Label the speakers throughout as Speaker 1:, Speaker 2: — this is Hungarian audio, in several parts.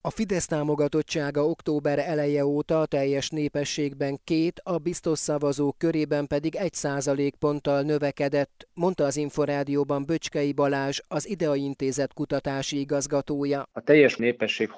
Speaker 1: A Fidesz támogatottsága október eleje óta a teljes népességben 2, a biztos szavazók körében pedig 1%-ponttal növekedett, mondta az Inforádióban Böcskei Balázs, az IDEA Intézet kutatási igazgatója.
Speaker 2: A teljes népesség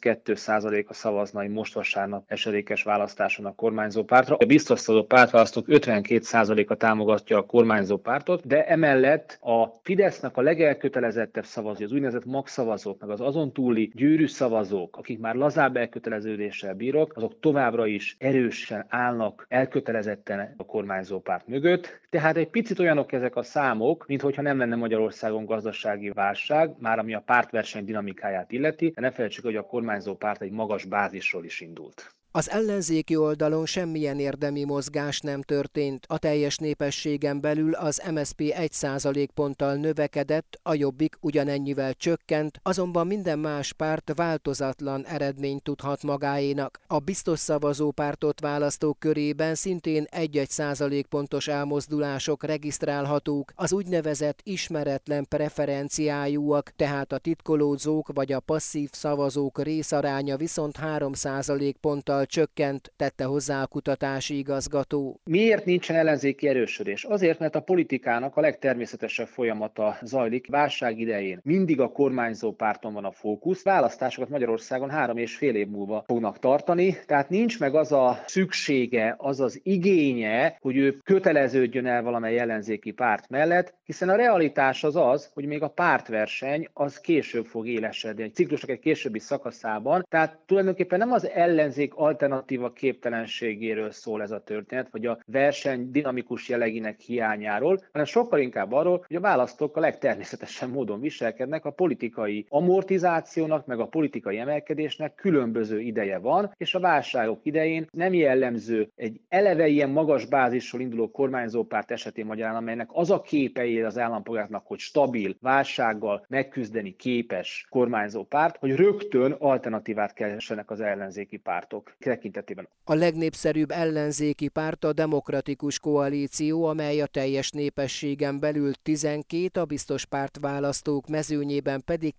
Speaker 2: 32%-a szavazna egy most vasárnap esedékes választáson a kormányzó pártra. A biztos szavazó pártválasztók 52%-a támogatja a kormányzó pártot, de emellett a Fidesznek a legelkötelezettebb szavazói, az úgynevezett magszavazók, meg az azon túli gyűrű szavazók, akik már lazább elköteleződéssel bírok, azok továbbra is erősen állnak elkötelezetten a kormányzó párt mögött. Tehát egy picit olyanok ezek a számok, minthogyha nem lenne Magyarországon gazdasági válság, már ami a pártverseny dinamikáját illeti, de ne felejtsük, hogy a kormányzó párt egy magas bázisról is indult.
Speaker 1: Az ellenzéki oldalon semmilyen érdemi mozgás nem történt. A teljes népességen belül az MSZP 1%-ponttal növekedett, a Jobbik ugyanennyivel csökkent, azonban minden más párt változatlan eredményt tudhat magáénak. A biztos szavazópártot választók körében szintén 1-1%-pontos elmozdulások regisztrálhatók, az úgynevezett ismeretlen preferenciájúak, tehát a titkolódzók vagy a passzív szavazók részaránya viszont 3%-ponttal csökkent, tette hozzá a kutatási igazgató.
Speaker 2: Miért nincsen ellenzéki erősödés? Azért, mert a politikának a legtermészetesebb folyamata zajlik. Válság idején mindig a kormányzó párton van a fókusz. Választásokat Magyarországon 3,5 év múlva fognak tartani, tehát nincs meg az a szüksége, az az igénye, hogy ő köteleződjön el valamely ellenzéki párt mellett, hiszen a realitás az, hogy még a pártverseny az később fog élesedni, egy ciklusnak egy későbbi szakaszában, tehát tulajdonképpen nem az ellenzék alternatíva képtelenségéről szól ez a történet, vagy a verseny dinamikus jellegének hiányáról, hanem sokkal inkább arról, hogy a választók a legtermészetesebb módon viselkednek, a politikai amortizációnak, meg a politikai emelkedésnek különböző ideje van, és a válságok idején nem jellemző egy eleve ilyen magas bázisról induló kormányzópárt esetén magyarán, amelynek az a képe él az állampolgárnak, hogy stabil, válsággal megküzdeni képes kormányzópárt, hogy rögtön alternatívát keressenek az ellenzéki pártok tekintetében.
Speaker 1: A legnépszerűbb ellenzéki párt a Demokratikus Koalíció, amely a teljes népességen belül 12, a biztos pártválasztók mezőnyében pedig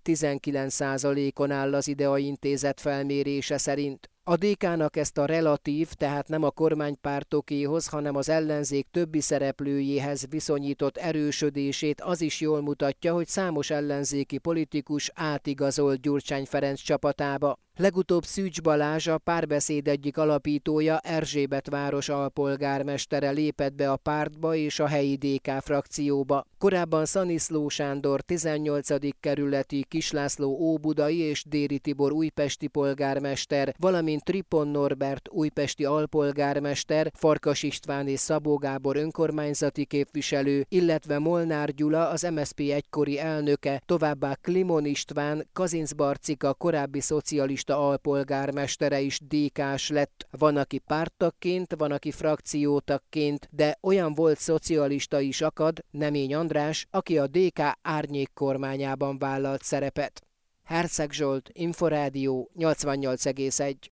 Speaker 1: 19%-on áll az IDEA Intézet felmérése szerint. A DK-nak ezt a relatív, tehát nem a kormánypártokéhoz, hanem az ellenzék többi szereplőjéhez viszonyított erősödését az is jól mutatja, hogy számos ellenzéki politikus átigazolt Gyurcsány Ferenc csapatába. Legutóbb Szűcs Balázs, a Párbeszéd egyik alapítója, Erzsébetváros alpolgármestere lépett be a pártba és a helyi DK frakcióba. Korábban Szaniszló Sándor 18. kerületi, Kislászló óbudai és Déri Tibor újpesti polgármester, valamint Tripon Norbert újpesti alpolgármester, Farkas István és Szabó Gábor önkormányzati képviselő, illetve Molnár Gyula, az MSZP egykori elnöke, továbbá Klimon István, Kazinc Barcika korábbi szocialista alpolgármestere is DK-s lett. Van, aki párttagként, van, aki frakciótagként, de olyan volt szocialista is akad, Nemény András, aki a DK árnyék kormányában vállalt szerepet. Herceg Zsolt, Inforádió 88,1.